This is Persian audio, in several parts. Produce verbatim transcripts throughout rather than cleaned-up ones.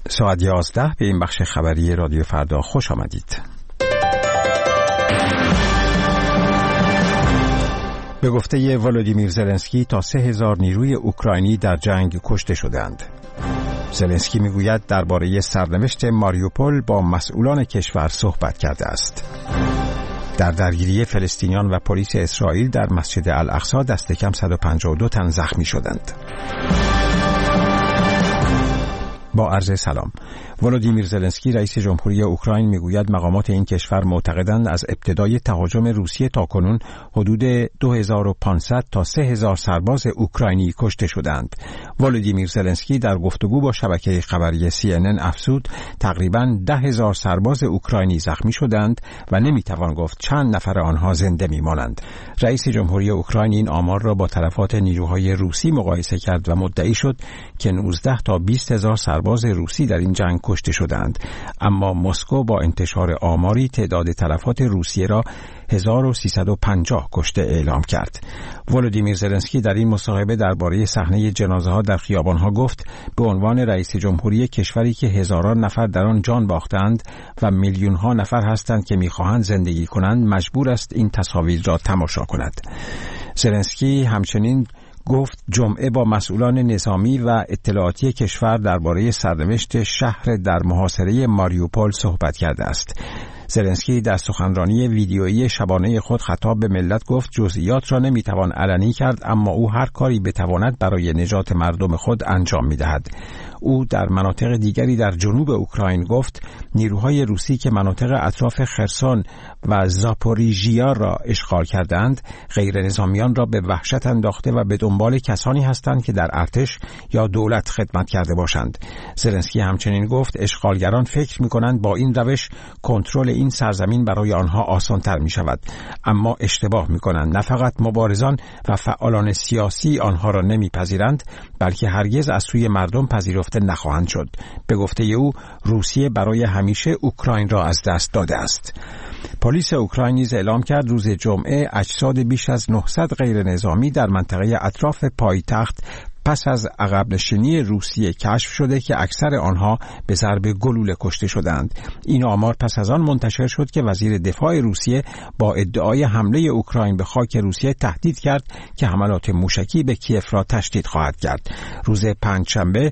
ساعت یازده به این بخش خبری رادیو فردا خوش آمدید. به گفته ولودیمیر زلنسکی تا سه هزار نیروی اوکراینی در جنگ کشته شدند. زلنسکی میگوید درباره سرنوشت ماریوپول با مسئولان کشور صحبت کرده است. در درگیری فلسطینیان و پلیس اسرائیل در مسجد الاقصی دست کم صد و پنجاه و دو تن زخمی شدند. با عرض سلام. ولودیمیر زلنسکی رئیس جمهوری اوکراین میگوید مقامات این کشور معتقدند از ابتدای تهاجم روسیه تاکنون حدود دو هزار و پانصد تا سه هزار سرباز اوکراینی کشته شدند. ولودیمیر زلنسکی در گفتگو با شبکه خبری سی ان ان افزود تقریباً ده هزار سرباز اوکراینی زخمی شدند و نمیتوان گفت چند نفر آنها زنده میمانند. رئیس جمهوری اوکراین این آمار را با تلفات نیروهای روسی مقایسه کرد و مدعی شد که نوزده تا بیست هزار سرباز روسی در این جنگ کشته شدند، اما مسکو با انتشار آماری تعداد تلفات روسیه را هزار و سیصد و پنجاه کشته اعلام کرد. ولودیمیر زلنسکی در این مصاحبه درباره صحنه جنازه ها در خیابان ها گفت به عنوان رئیس جمهوری کشوری که هزاران نفر در آن جان باختند و میلیون ها نفر هستند که میخواهند زندگی کنند مجبور است این تصاویر را تماشا کند. زلنسکی همچنین گفت جمعه با مسئولان نظامی و اطلاعاتی کشور درباره سرنوشت شهر در محاصره ماریوپول صحبت کرده است. زلنسکی در سخنرانی ویدیویی شبانه خود خطاب به ملت گفت جزئیات را نمیتوان علنی کرد، اما او هر کاری بتواند برای نجات مردم خود انجام میدهد. او در مناطق دیگری در جنوب اوکراین گفت نیروهای روسی که مناطق اطراف خرسون و زاپوریژیا را اشغال کردند غیر نظامیان را به وحشت انداخته و به دنبال کسانی هستند که در ارتش یا دولت خدمت کرده باشند. زلنسکی همچنین گفت اشغالگران فکر می‌کنند با این روش کنترل این سرزمین برای آنها آسان‌تر می‌شود، اما اشتباه می‌کنند. نه فقط مبارزان و فعالان سیاسی آنها را نمی‌پذیرند، بلکه هرگز از سوی مردم پذیرفته نخواهند شد. به گفته او روسیه برای همیشه اوکراین را از دست داده است. پلیس اوکراین نیز اعلام کرد روز جمعه اجساد بیش از نهصد غیر نظامی در منطقه اطراف پایتخت پس از عقب نشینی روسیه کشف شده که اکثر آنها به ضرب گلوله کشته شدند. این آمار پس از آن منتشر شد که وزیر دفاع روسیه با ادعای حمله اوکراین به خاک روسیه تهدید کرد که حملات موشکی به کیف را تشدید خواهد کرد. روز پنجشنبه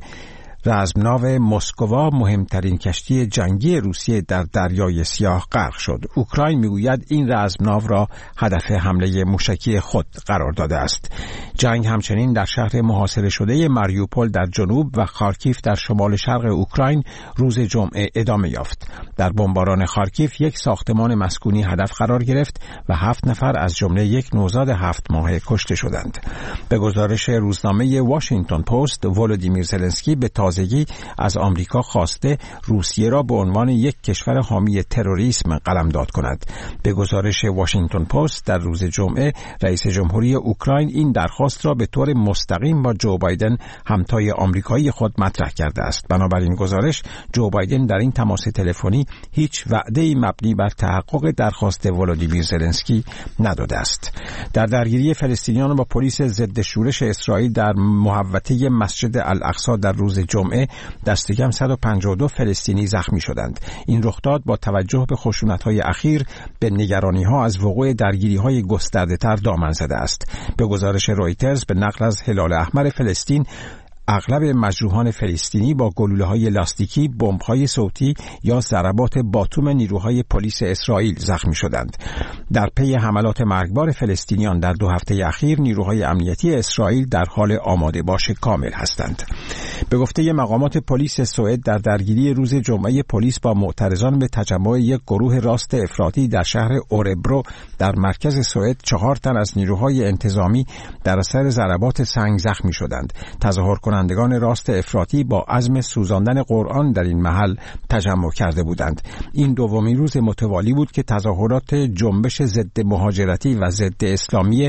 رزمناو مسکوا مهمترین کشتی جنگی روسیه در دریای سیاه غرق شد. اوکراین میگوید این رزمناو را هدف حمله موشکی خود قرار داده است. جنگ همچنین در شهر محاصره شده ماریوپول در جنوب و خارکیف در شمال شرق اوکراین روز جمعه ادامه یافت. در بمباران خارکیف یک ساختمان مسکونی هدف قرار گرفت و هفت نفر از جمله یک نوزاد هفت ماهه کشته شدند. به گزارش روزنامه واشنگتن پست، ولودیمیر زلنسکی به تازگی از آمریکا خواسته روسیه را به عنوان یک کشور حامی تروریسم قلمداد کند. به گزارش واشنگتن پست در روز جمعه رئیس جمهوری اوکراین این درخواست را به طور مستقیم با جو بایدن همتای آمریکایی خود مطرح کرده است. بنابراین گزارش جو بایدن در این تماس تلفنی هیچ وعده‌ای مبنی بر تحقق درخواست ولودیمیر زلنسکی نداده است. در درگیری فلسطینیان با پلیس ضد شورش اسرائیل در محوطه مسجد الاقصی در روز جمعه دست کم صد و پنجاه و دو فلسطینی زخمی شدند. این رخداد با توجه به خشونت‌های اخیر به نگرانی‌ها از وقوع درگیری‌های گسترده‌تر دامن زده است. به گزارش رویترز به نقل از هلال احمر فلسطین اغلب مجروحان فلسطینی با گلوله‌های لاستیکی، بمب‌های صوتی یا ضربات باتوم نیروهای پلیس اسرائیل زخمی شدند. در پی حملات مرگبار فلسطینیان در دو هفته اخیر نیروهای امنیتی اسرائیل در حال آماده باش کامل هستند. به گفته مقامات پلیس سوئد در درگیری روز جمعه پلیس با معترضان به تجمع یک گروه راست افراطی در شهر اوربرو در مرکز سوئد چهار تن از نیروهای انتظامی در اثر ضربات سنگ زخمی شدند. تظاهر کنندگان راست افراطی با عزم سوزاندن قرآن در این محل تجمع کرده بودند. این دومین روز متوالی بود که تظاهرات جنبش ضد مهاجرتی و ضد اسلامی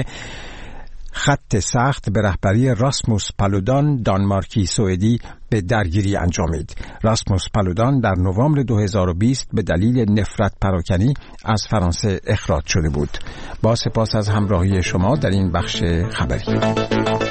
خط سخت به رهبری راسموس پالودان دانمارکی سوئدی به درگیری انجامید. راسموس پالودان در نوامبر دو هزار و بیست به دلیل نفرت پراکنی از فرانسه اخراج شده بود. با سپاس از همراهی شما در این بخش خبری.